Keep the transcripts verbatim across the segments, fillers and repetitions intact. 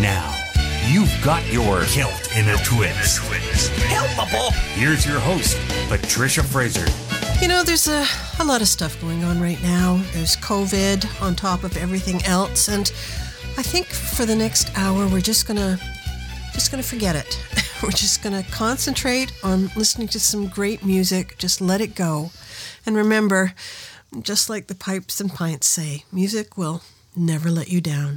Now, you've got your Kilt in a Twist. Helpable. Here's your host, Patricia Fraser. You know, there's a, a lot of stuff going on right now. There's COVID on top of everything else, and I think for the next hour we're just gonna just gonna forget it. We're just gonna concentrate on listening to some great music. Just let it go, and remember, just like the Pipes and Pints say, music will never let you down.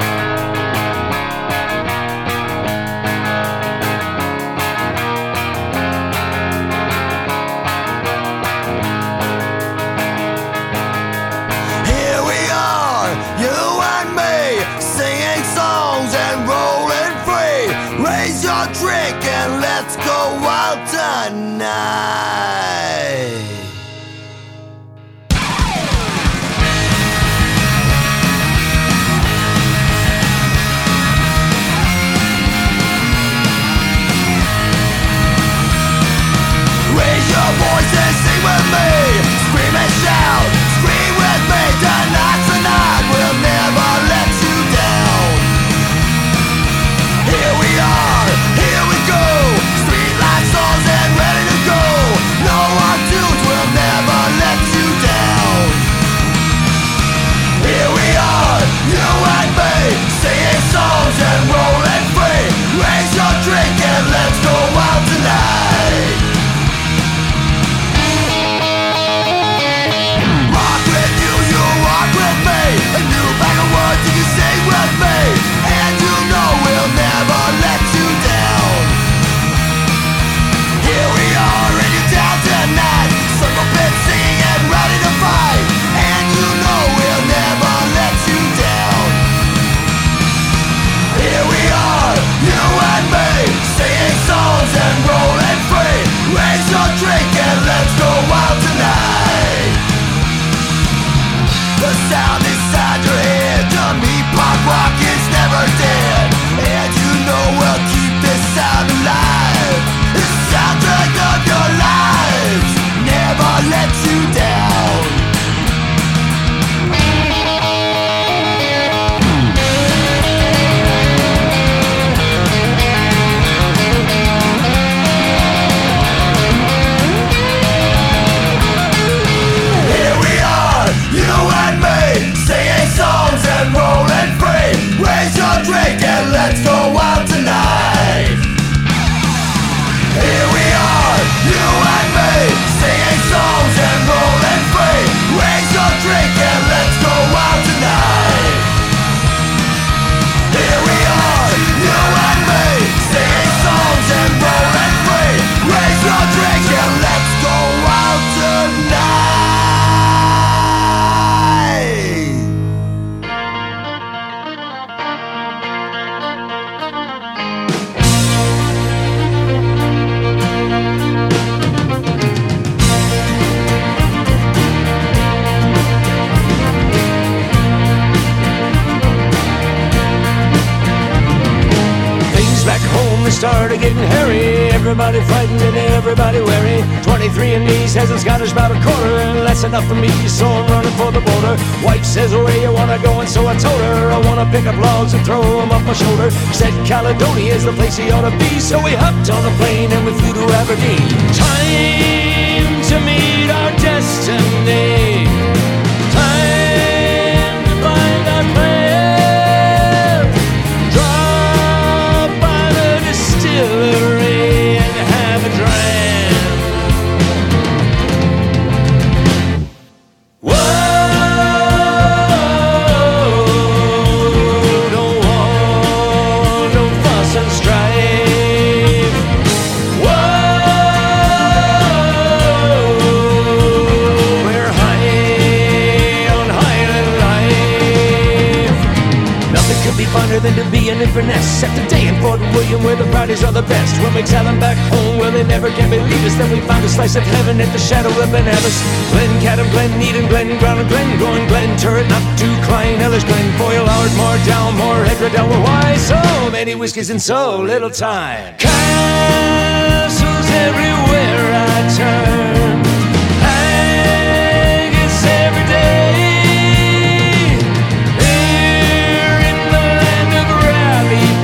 Drink and let's go wild tonight. Raise your voice and sing with me. Scream and shout, scream with me. Tonight, tonight, we'll never let you down. Here we are, here we go. Street light songs and ready to go. No one tunes will never let you down. Here we are, you and me, singing songs and rolling free. Raise your drink and let's go wild tonight. Rock with you, you rock with me. A new bag of words you can sing with me. And you know we'll never let you down. Here we are in your town tonight. Circle pit singing and ready to fight. And you know we'll never let you down. Here we are, you and me, singing songs and rolling free. Raise your drink and let's go wild tonight. The sound inside your head, to me pop rock is never dead. And you know we'll keep this sound alive. The soundtrack of your lives, never let you down. Here we are, you and me, singing songs and rolling free. Raise your drink and let's go wild tonight. Here we are, you and me, singing songs and rolling free. Raise your drink and let's go wild tonight. Here we are, you and me, singing songs and rolling free. Raise your drink and let's go wild tonight. Things back home, they started getting hairy. Everybody frightened and everybody wary. twenty-three and me says it's Scottish about a quarter, and that's enough for me, so I'm running for the border. Wife says, where you wanna go? And so I told her I wanna pick up logs and throw them off my shoulder. Said Caledonia is the place he ought to be, so we hopped on a plane and we flew to Aberdeen. Time to meet our destiny. Time to find our plan. Drop by the distillery and have a dram. Whoa, don't want no fuss and strife. Whoa, we're high on Highland life. Nothing could be funner than to be in Inverness. After day in Fort William where the parties are the best. When we tell them back home, well they never can believe us. Then we found a slice of heaven at the shadow of Ben Nevis. Glen Cadam, Glen Eden, Glen Brown and Glen Gorn, Glen Turret, not to Clyne, Ellis, Glen Foyle, Ardmore, Dalmore, Edredale. Well, why so many whiskies in so little time? Castles everywhere I turn. Haggis every day. Here in the land of Raleigh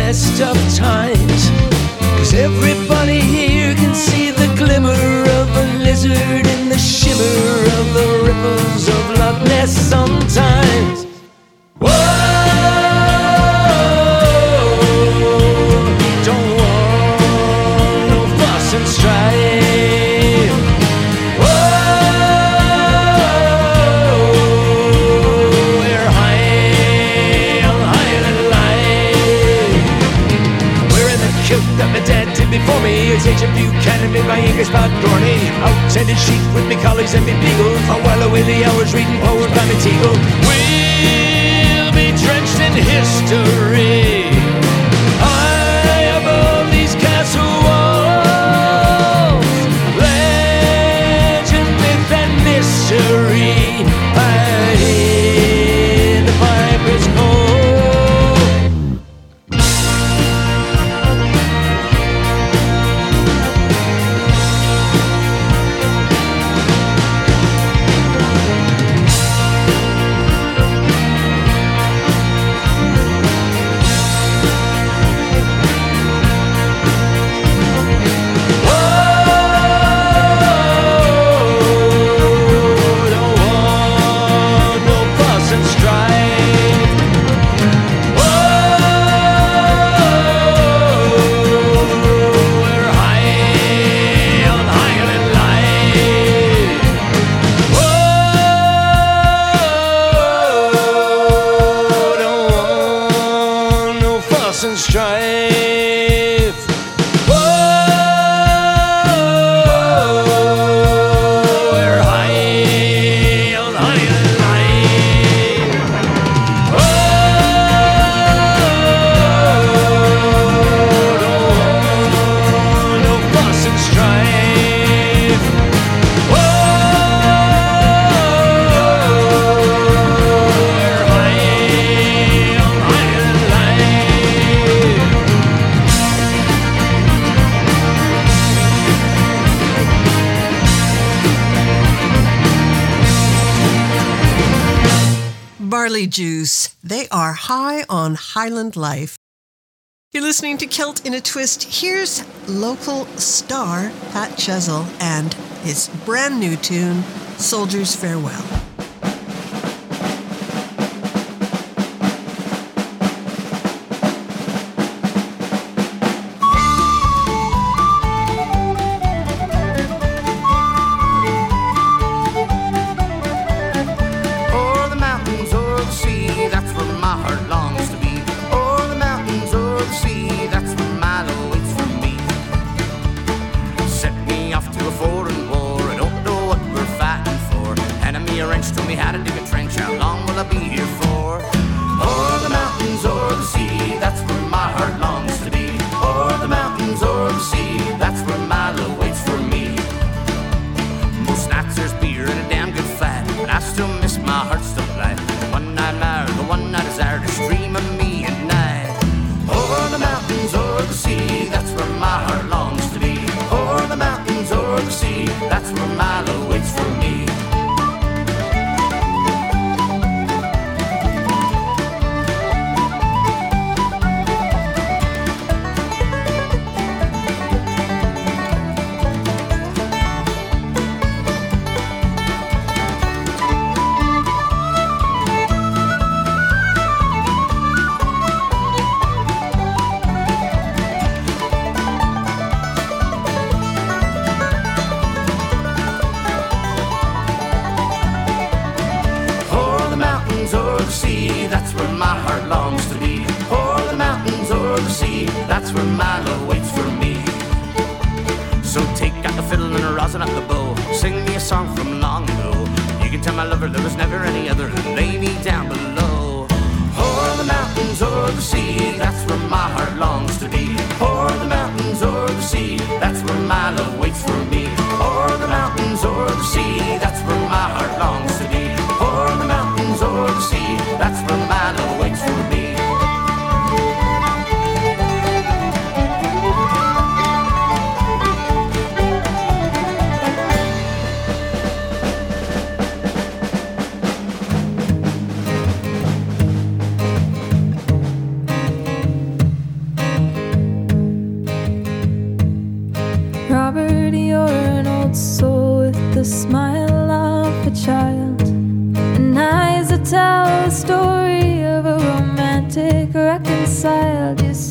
best of times. 'Cause everybody here can see the glimmer of a lizard in the shimmer of the ripples of Loch Ness sometimes. Whoa, don't want no fuss and strife. Whoa, we're high on Highland life. We're in the kilt that my dad did before me. It's H. Buchanan made by English Bob Dorney. Out-tended sheep with me collies and me beagles. I while away the hours reading poems by me Teagle. We'll be drenched in history, high above these castle walls. Legend, myth, and mystery. I hear the pipers call. And strife. Whoa, we're high on Highland life. Whoa, don't no fuss and strife. Whoa, we're high on Highland life. Barley Juice. They are high on Highland life. You're listening to Kilt in a Twist. Here's local star Pat Chesel and his brand new tune, Soldier's Farewell. O'er the mountains, o'er the sea, that's where my heart longs to be. O'er the mountains, o'er the sea, that's where my love waits for me. Set me off to a foreign war, I don't know what we're fighting for. Handing me a wrench, told me how to dig a trench, how long will I be here for? O'er the mountains, o'er the sea, that's where my heart longs to be. O'er the mountains, o'er the sea, that's where my love waits for me. Most nights there's beer and a damn good fight, but I still miss my heart's delight. One night admire, the one I desire to dream of me at night. Over the mountains, over the sea, that's where my heart longs to be. Over the mountains, over the sea, that's where my love waits for me. O'er the mountains, o'er the sea, that's where my heart longs to be. O'er the mountains, o'er the sea, that's where my love waits for me. So take out the fiddle and rosin up the bow, sing me a song from long ago. You can tell my lover there was never any other than lay me down below. O'er the mountains, o'er the sea, that's where my heart longs to be. O'er the mountains, o'er the sea, that's where my love waits for me. O'er the mountains, o'er the sea, that's where my heart longs to be. O'er the mountains, o'er the sea, that's where my love waits for me.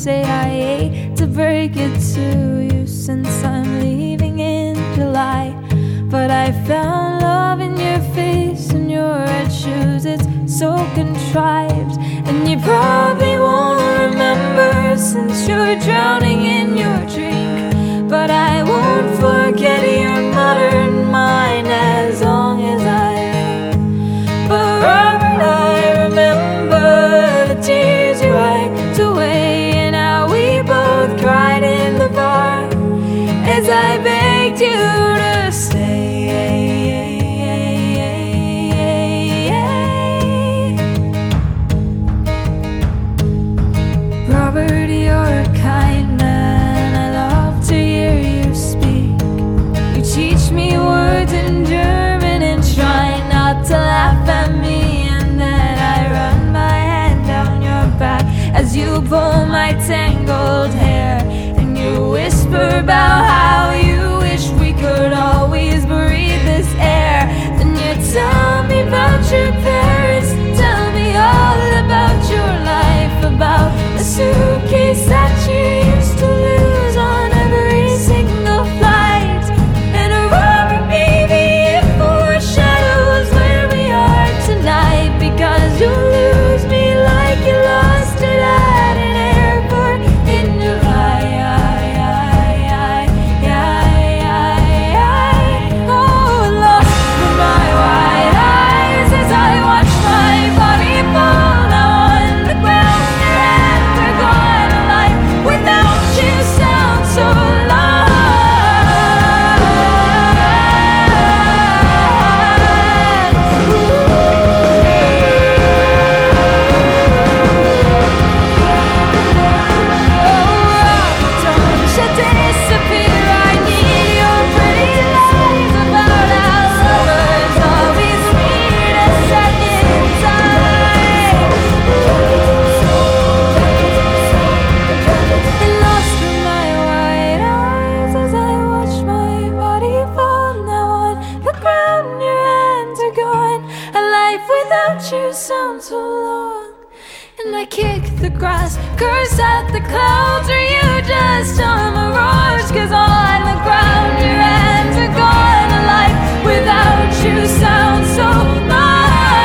say I hate to break it to you since I'm leaving in July. But I found love in your face and your red shoes. It's so contrived, and you probably won't remember since you're drowning in your drink. But I won't forget your modern mind as long as I live. But Robert, I remember the tears you wiped away, and how we both cried in the bar as I begged you to stay. Robert, you're a kind man, I love to hear you speak. You teach me words in German and try not to laugh at me, and then I run my hand down your back as you pull my tangled hair, and you whisper about how you wish we could always breathe this air. Then you tell me about your parents, tell me all about your life, about a suitcase that you used to lose on every single flight. And a Robert, baby, it foreshadows where we are tonight, because you lose me like you lost it at an airport in July. Oh, lost from my wide eyes as I watch my body fall on the ground. Your hands are gone, alive without you sound so long. Don't you disappear, I need your pretty lies about how lovers always need a second time. And lost in my wide eyes as I watch my body fall now on the ground. Your hands are gone, a life without you sounds so long. And I kick the grass, curse at the clouds, or you just a mirage, 'cause on the ground your hands are gone, a life without you sounds so long.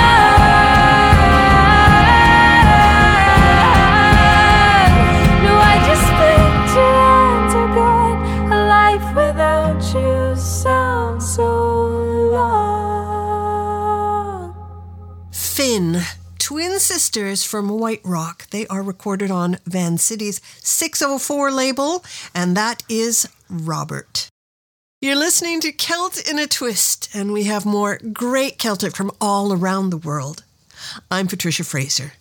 No, I just think your hands are gone, a life without you sounds so long. Finn, twin sisters from White Rock. They are recorded on Van City's six oh four label, and that is Robert. You're listening to Celt in a Twist, and we have more great Celtic from all around the world. I'm Patricia Fraser.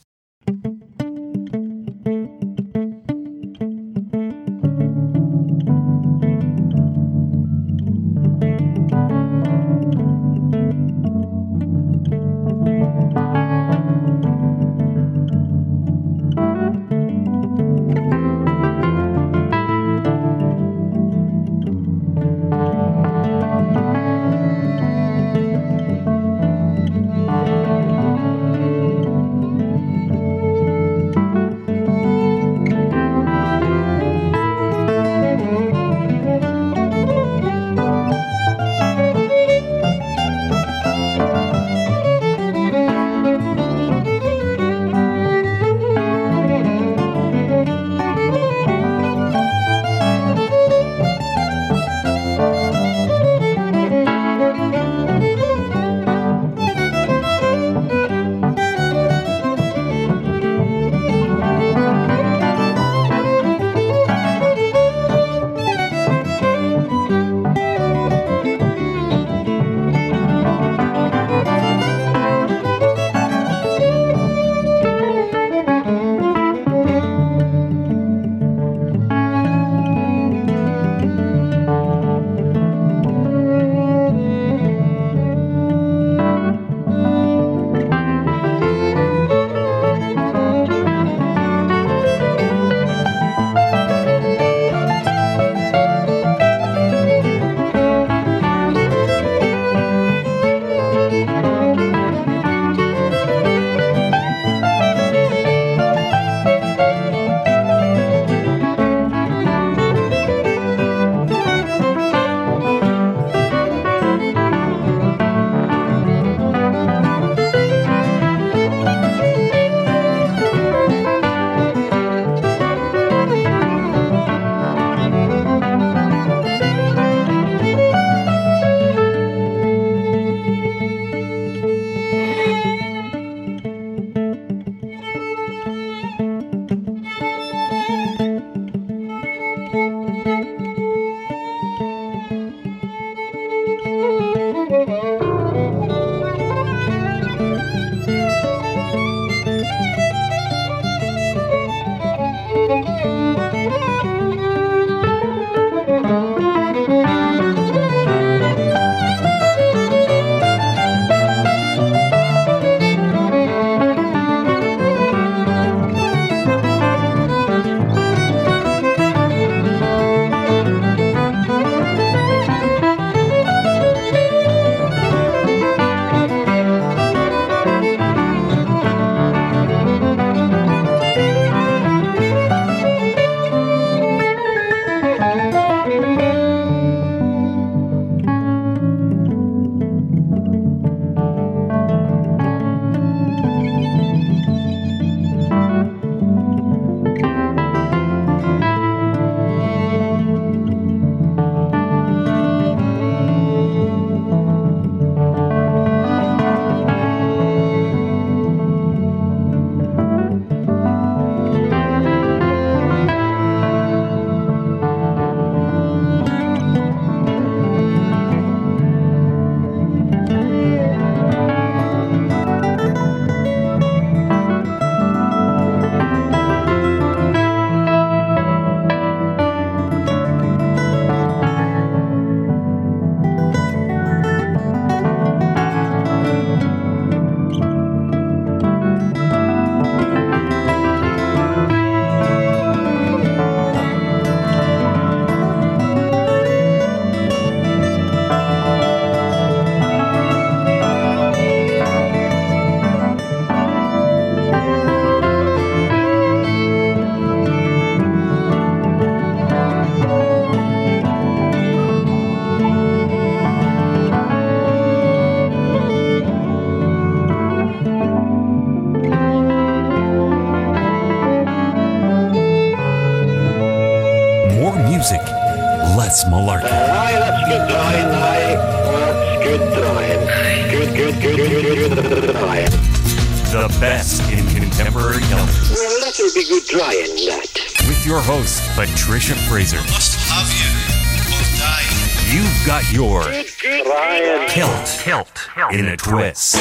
music, less malarkey. Aye, that's good drawing, aye. That's good drawing. Good, good, good, good, good, good drawing. The best in contemporary elders. Well, that'll be good drawing, that. With your host, Patricia Fraser. Must have you. Both die. You've got your Good, good drawing. kilt, kilt in a twist.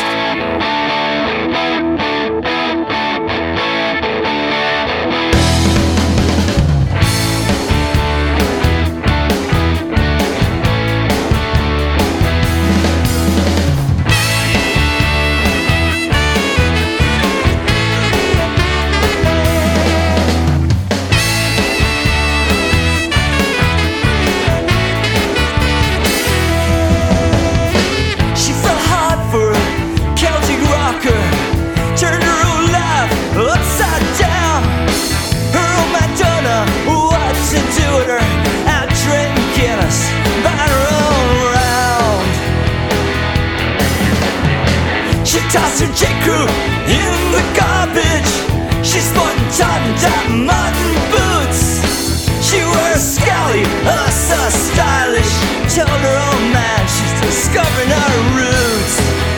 Tossed her J.Crew in the garbage. She's sporting top mutton boots. She wears scally, uh, so stylish. Told her old man she's discovering her roots.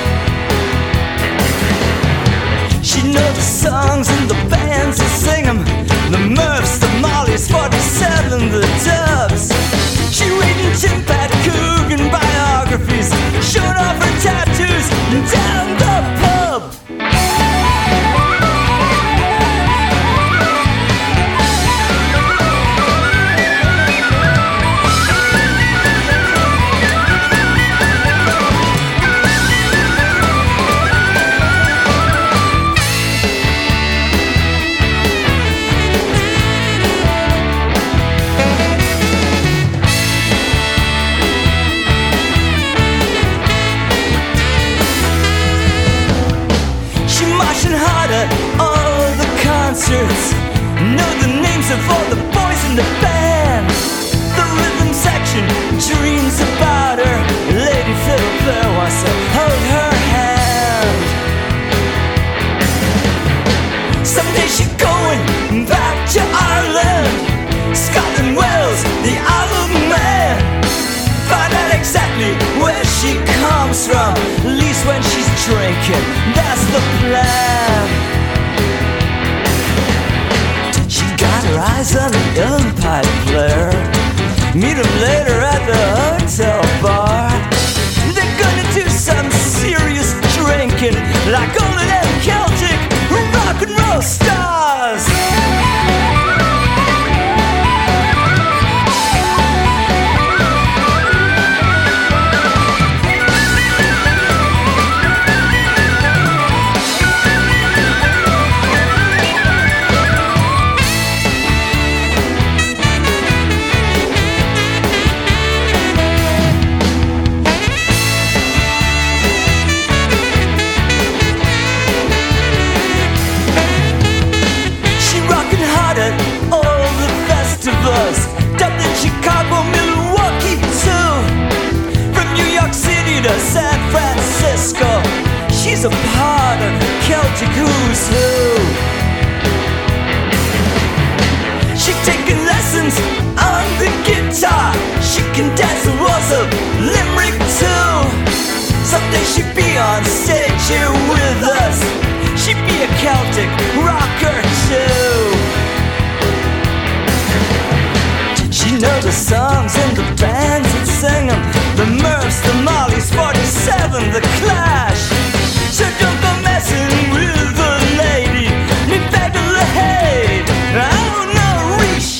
She knows the songs and the bands that sing them, the Murphs, the Mollies, forty-seven, the Dubs. She reading Tim Pat Coogan biographies, showing off her tattoos down the pub. Meet them later at the hotel bar. They're gonna do some serious drinking, like all of them Celtic rock and roll stars. Dublin, Chicago, Milwaukee too. From New York City to San Francisco, she's a part of the Celtic who's who. She's taking lessons on the guitar. She can dance the waltz of Limerick too. Someday she'd be on stage here with us. She'd be a Celtic rocker too. She knows the songs and the bands that sing them. The Murphs, the Mollies, forty-seven, the Clash. So don't go messing with the lady. Need back to the hay. Oh no, reach.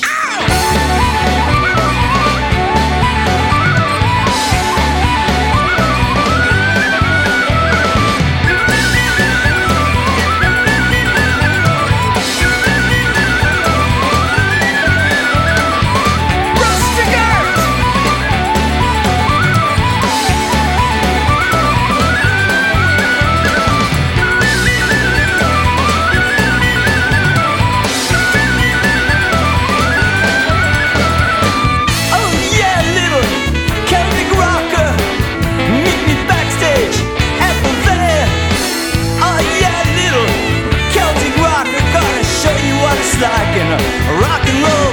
Like in a rock and roll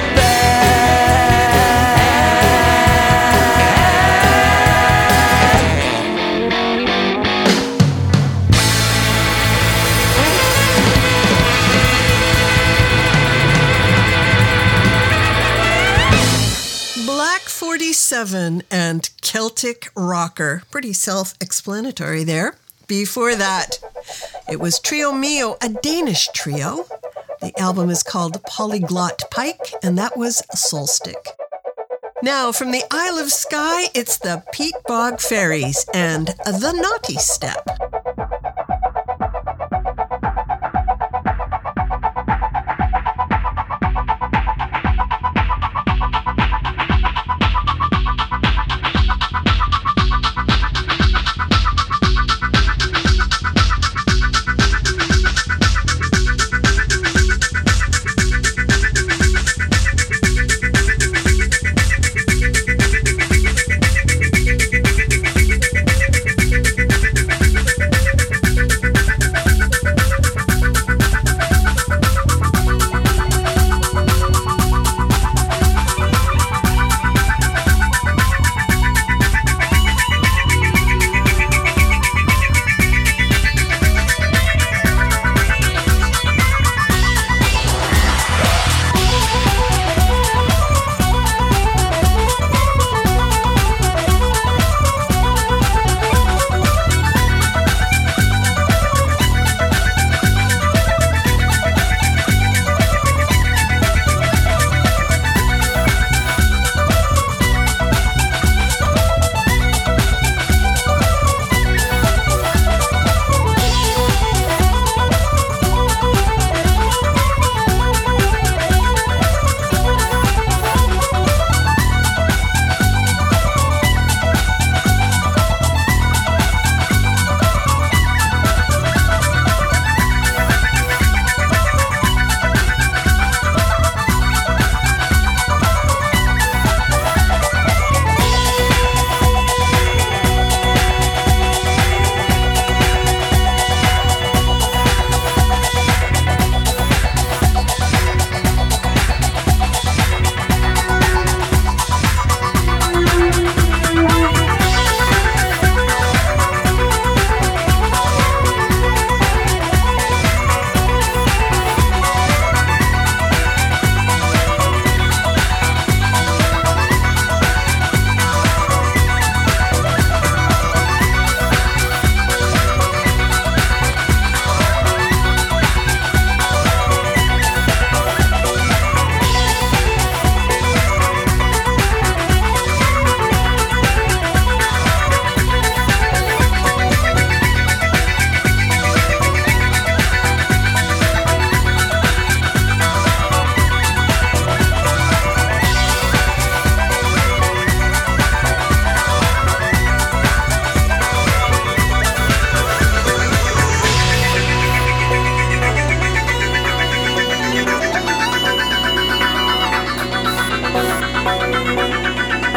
Black forty-seven and Celtic Rocker. Pretty self-explanatory there. Before that, it was Trio Mio, a Danish trio. The album is called Polyglot Pike, and that was Soul Stick. Now, from the Isle of Skye, it's the Pete Bog Fairies and The Naughty Step.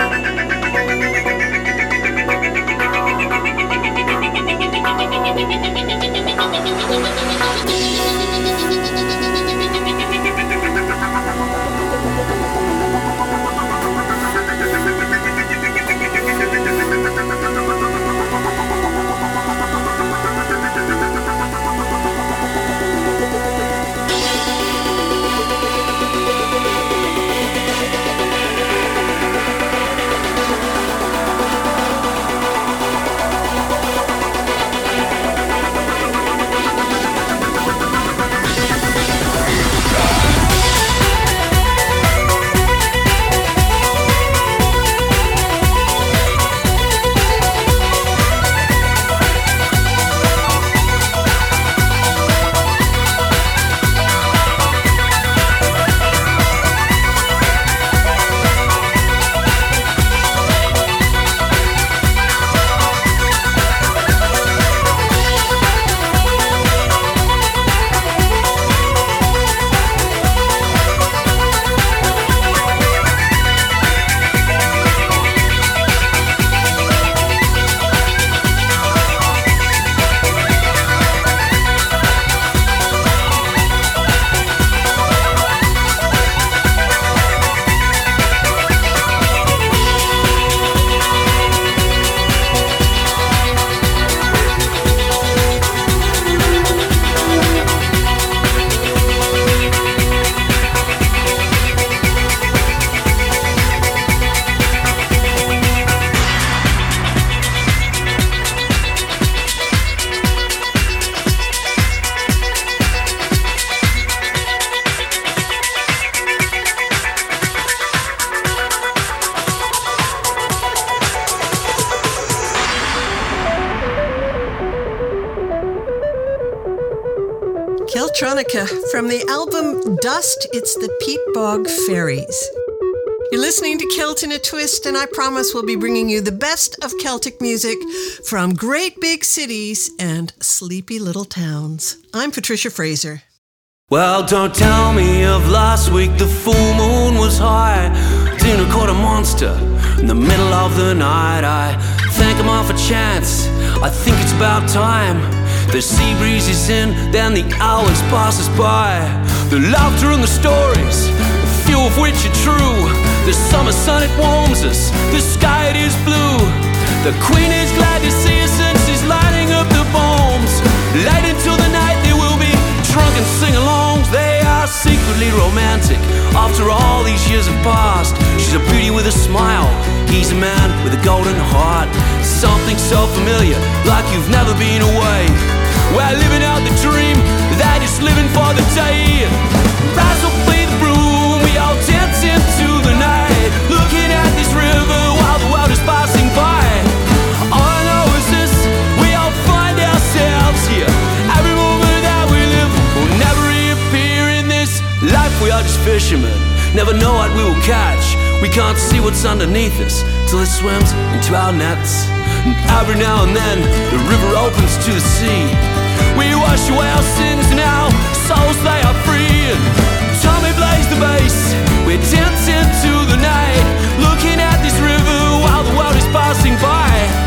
Kiltronica. From the album Dust, it's the Peat Bog Fairies. You're listening to Kilt in a Twist, and I promise we'll be bringing you the best of Celtic music from great big cities and sleepy little towns. I'm Patricia Fraser. Well, don't tell me of last week. The full moon was high. Dinner caught a monster in the middle of the night. I thank him off a chance. I think it's about time. The sea breeze is in, then the hours passes by. The laughter and the stories, a few of which are true. The summer sun, it warms us, the sky, it is blue. The queen is glad to see us and she's lighting up the bombs. Late into the night there will be drunken sing-alongs. They are secretly romantic after all these years have passed. She's a beauty with a smile, he's a man with a golden heart. Something so familiar, like you've never been away. We're living out the dream, they're just living for the day. Rise up, play the broom, we all dance into the night, looking at this river while the world is passing by. All I know is this, we all find ourselves here. Every moment that we live will never reappear in this life. We are just fishermen, never know what we will catch. We can't see what's underneath us till it swims into our nets. And every now and then the river opens to the sea. We wash away our sins and our souls they are free. And Tommy plays the bass, we dance into the night, looking at this river while the world is passing by.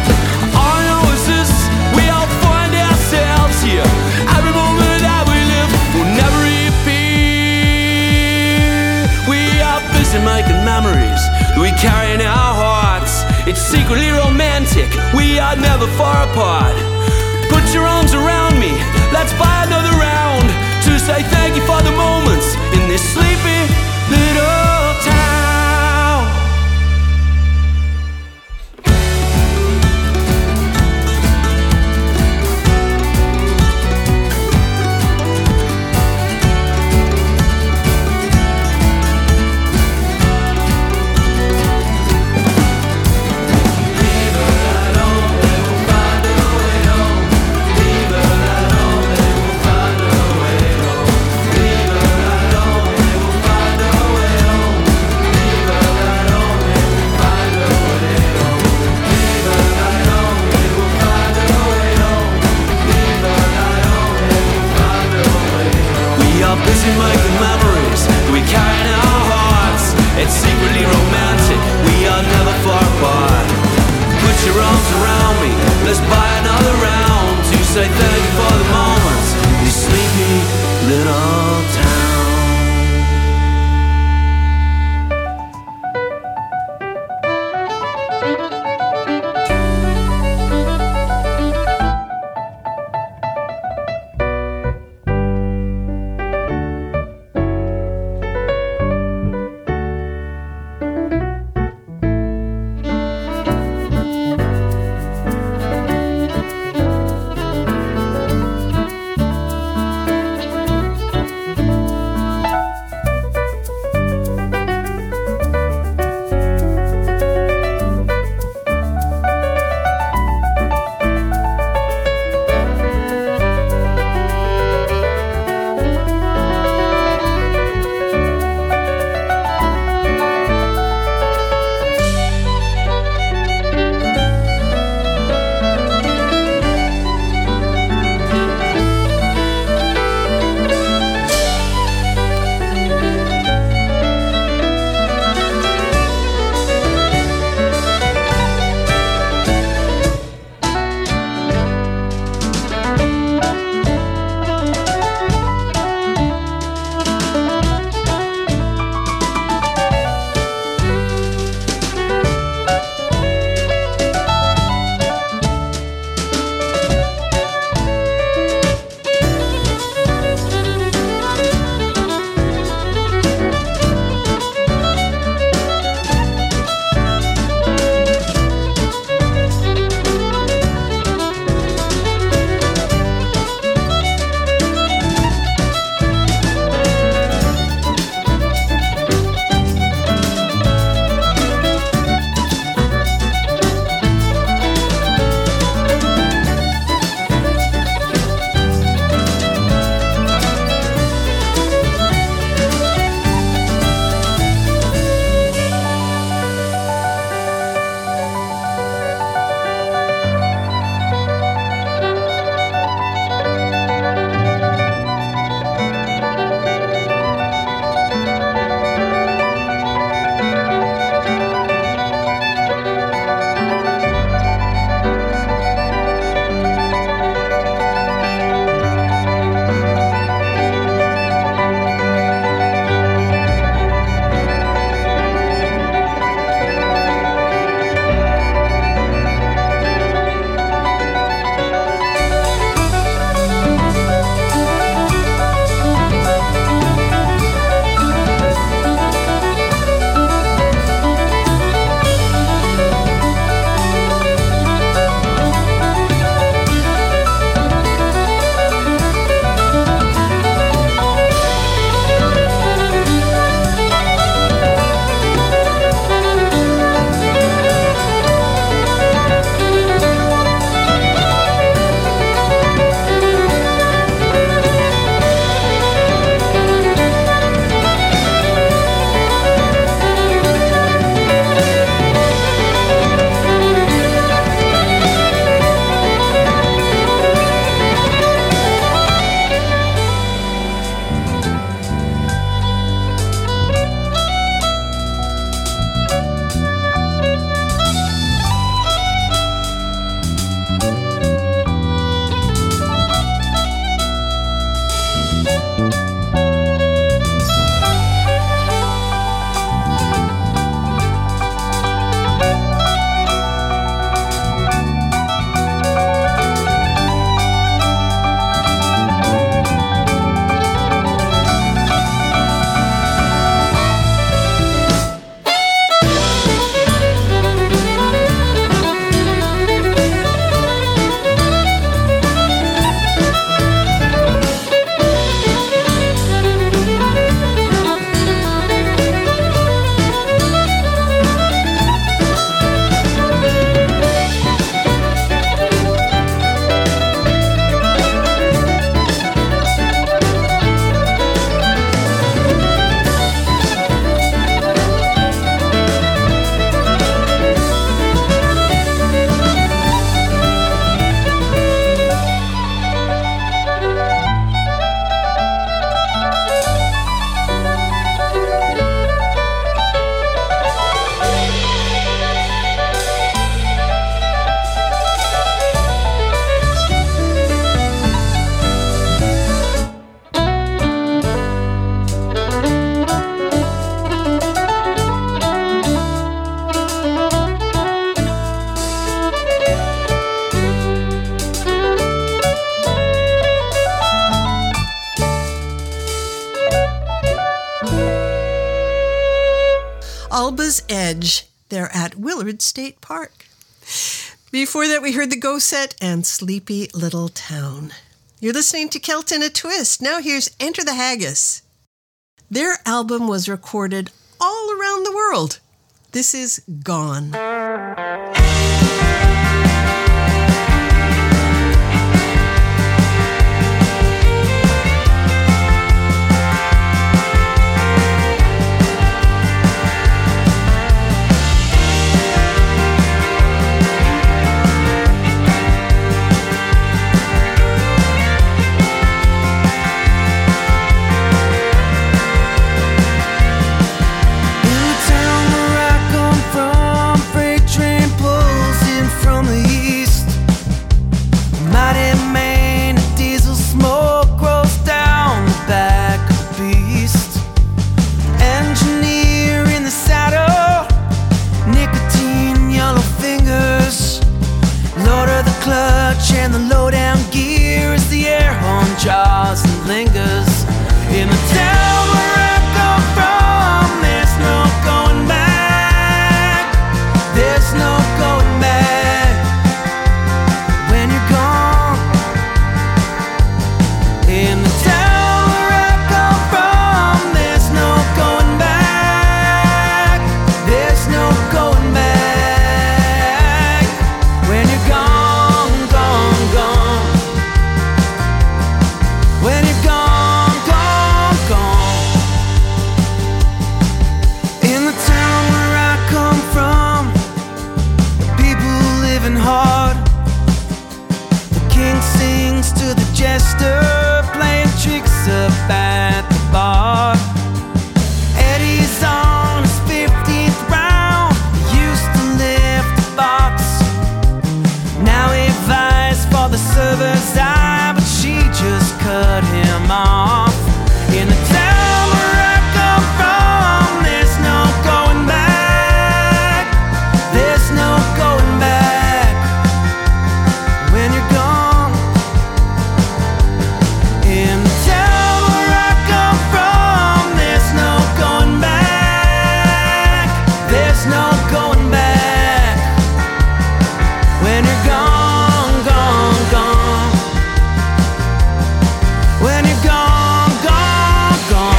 All I know is this, we all find ourselves here. Every moment that we live will never reappear. We are busy making memories that we carry in our hearts. It's secretly romantic, we are never far apart. Put your arms around me, let's buy another round, to say thank you for the moments in this sleepy little town. Leave her alone, they will find a way home. Riva's Edge. They're at Willard State Park. Before that, we heard the Go Set and Sleepy Little Town. You're listening to Kilt in a Twist. Now here's Enter the Haggis. Their album was recorded all around the world. This is Gone. And the low-down gear as the air horn jaws and lingers in the town where I come from. There's no going back. There's no going back when you're gone. In the town where I come from, there's no going back. There's no going back when you're gone. When you're gone, gone, gone. In the town where I come from, people living hard. The king sings to the jester, playing tricks up at the bar. Eddie's on his fifteenth round. He used to lift the box. Now he vies for the server's eye, but she just cut him off. In the town where I come from, there's no going back. There's no going back when you're gone. In the town where I come from, there's no going back. There's no going back when you're gone, gone, gone. When you're gone, gone, gone.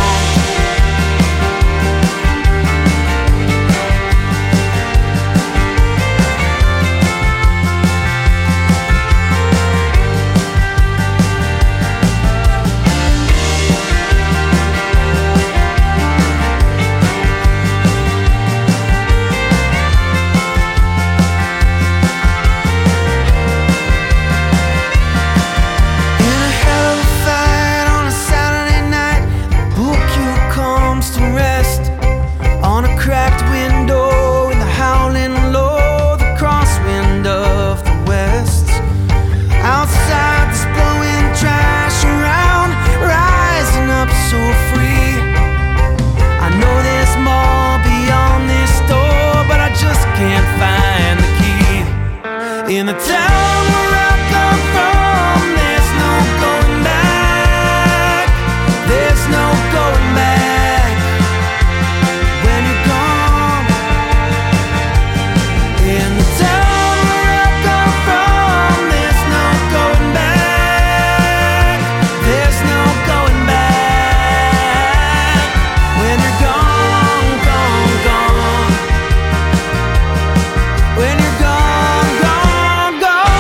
In a hell of a fight on a Saturday night, the poor cue comes to rest on a cracked window in the howling low, the crosswind of the west. Outside there's blowing trash around, rising up so free. I know there's more beyond this door, but I just can't find the key. In the town where I come from, there's no going back. There's no going back when you're gone. In the town where I come from, there's no going back. There's no going back when you're gone, gone, gone. When you're gone, gone, gone.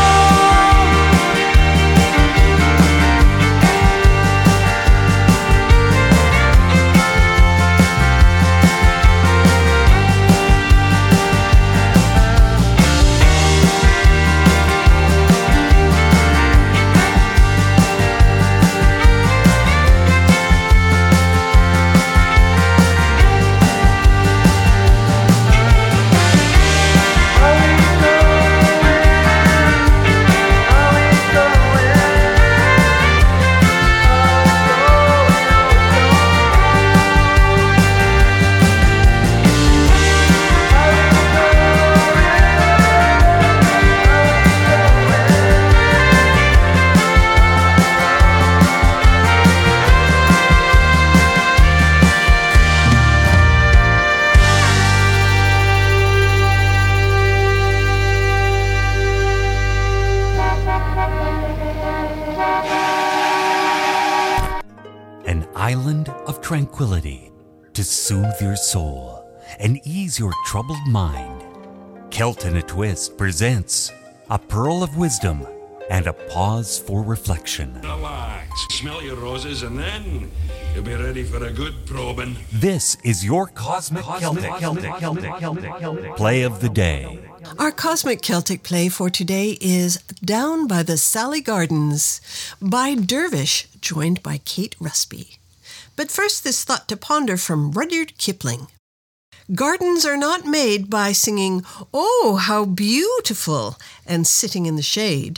tranquility to soothe your soul and ease your troubled mind. Celt in a Twist presents a pearl of wisdom and a pause for reflection. Relax, smell your roses, and then you'll be ready for a good probing. This is your Cosmic, Celtic, Celtic, Celtic, Celtic, Celtic play of the day. Our Cosmic Celtic play for today is Down by the Sally Gardens by Dervish, joined by Kate Rusby. But first, this thought to ponder from Rudyard Kipling. Gardens are not made by singing, "Oh, how beautiful," and sitting in the shade.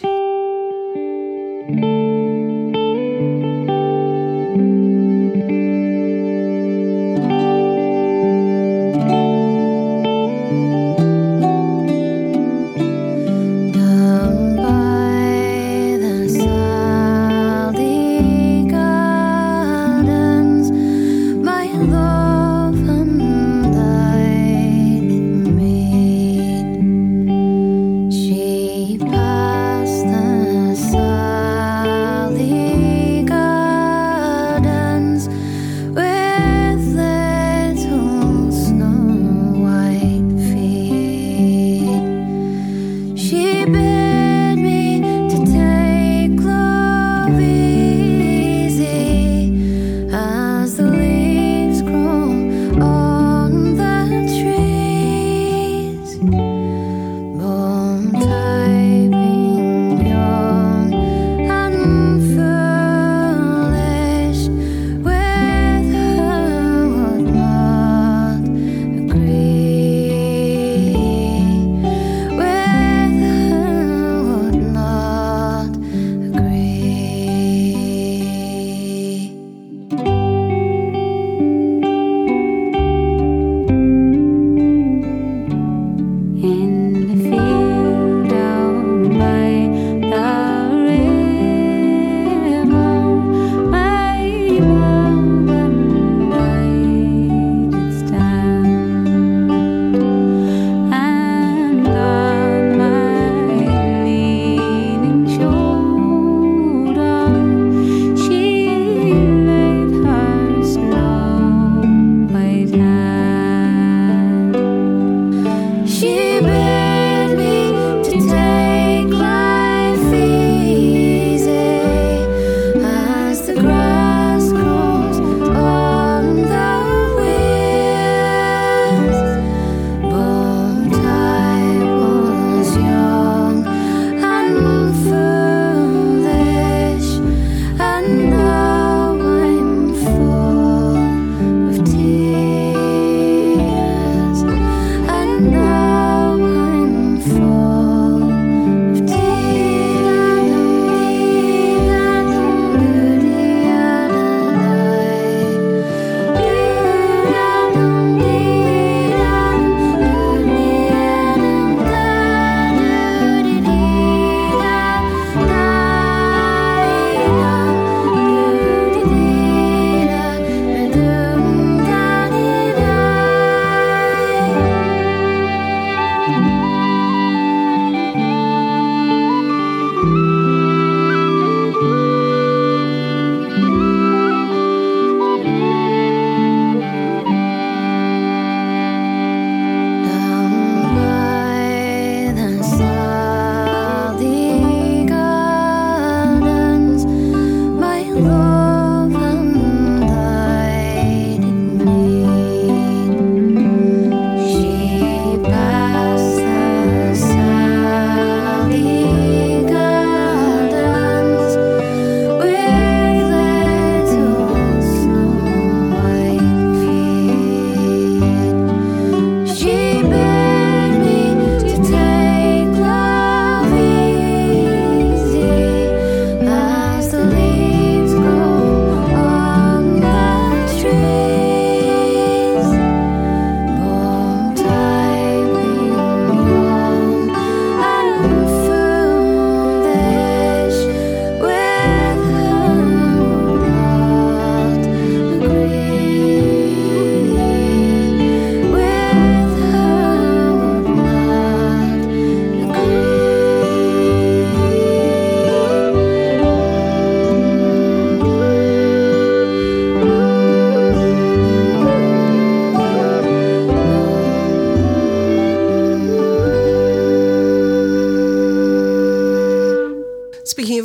She passed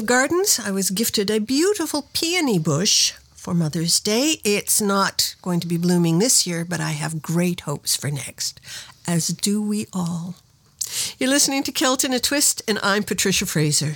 of Gardens, I was gifted a beautiful peony bush for Mother's Day. It's not going to be blooming this year, but I have great hopes for next, as do we all. You're listening to Celt in a Twist, and I'm Patricia Fraser.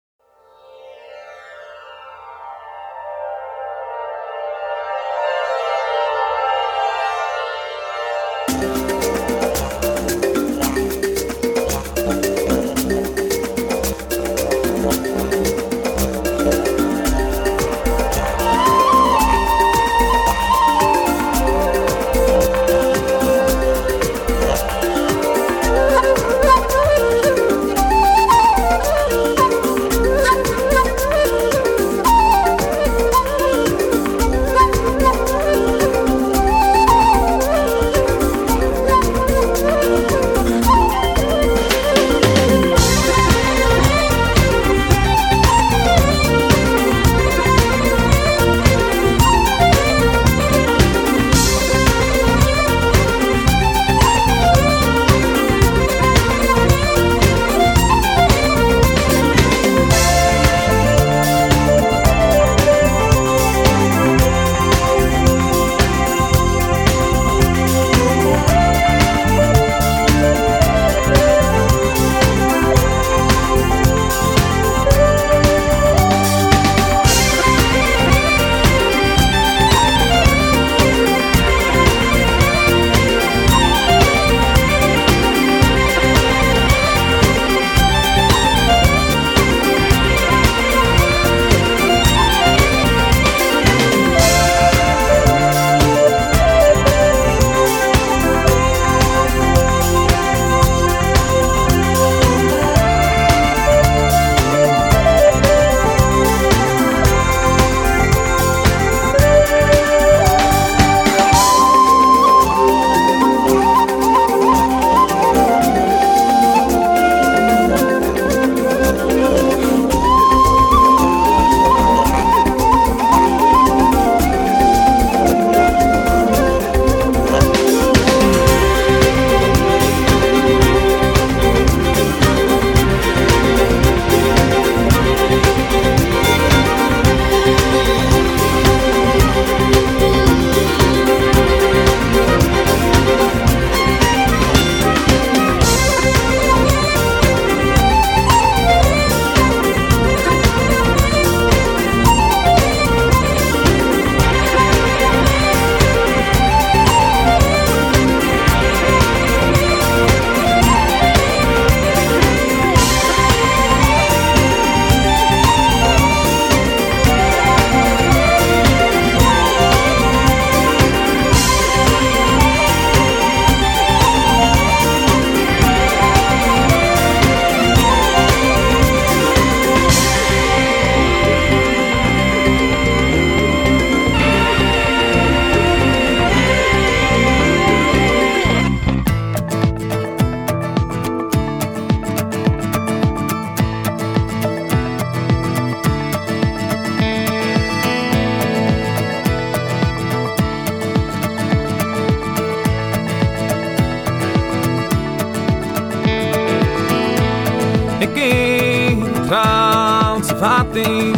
fatting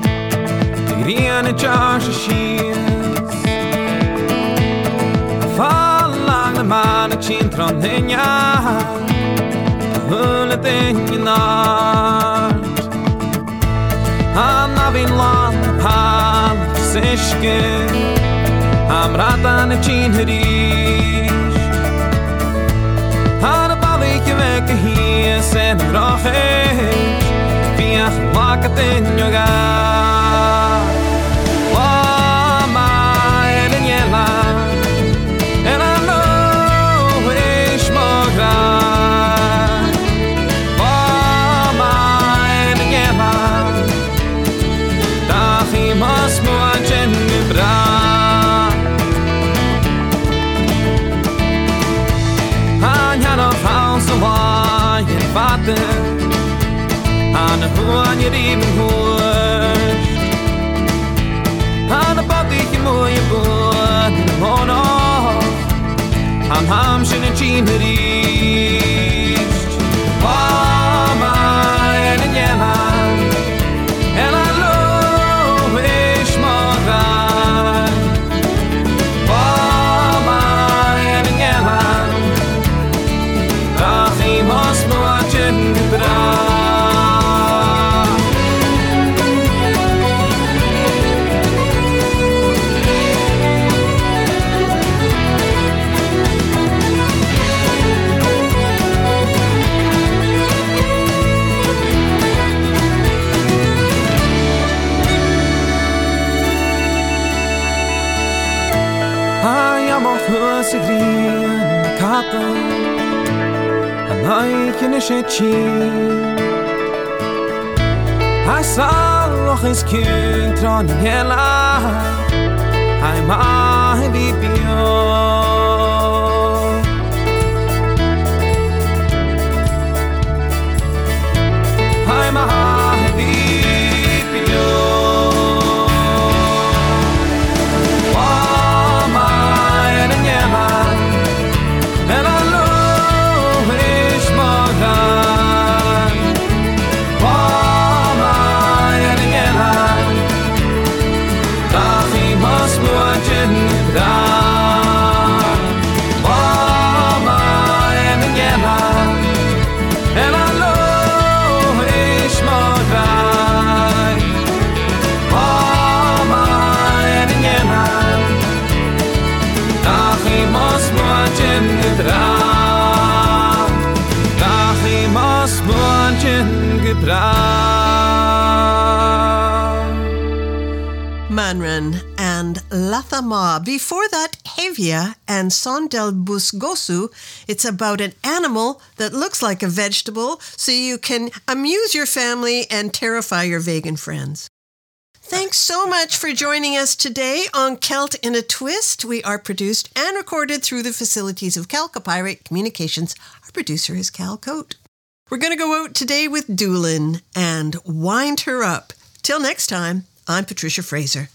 the green Josh sheets fall along the man chin tron henya hullet in nacht han avin land pan sishke am ratan chin hedish han abalik weg hier sen roche Walk up in your guy. Oh, my, and yeah, and I know it's more glad. Oh, my, and yeah, that he must watch and bra. I had a house of wine and father. Han who on your even horse Han about the moy boy no no Han ham shin and chin reached Oh my and yellow Hai kine shechi I saw his cute tron hela I ma bi bio I ma bi bio Wa ma and nyama and I love his mother Wa ma and nyama da he must watching da Wa ma and nyama and I love his mother Wa ma and nyama da he must watching da da he must watching gebra Manran and Lathama. Before that, Hevia and Sondel Busgosu. It's about an animal that looks like a vegetable, so you can amuse your family and terrify your vegan friends. Thanks so much for joining us today on Celt in a Twist. We are produced and recorded through the facilities of Calcopyrate Communications. Our producer is Cal Coate. We're going to go out today with Doolin and Wind Her Up. Till next time, I'm Patricia Fraser.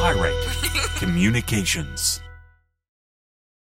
Pyrite Communications.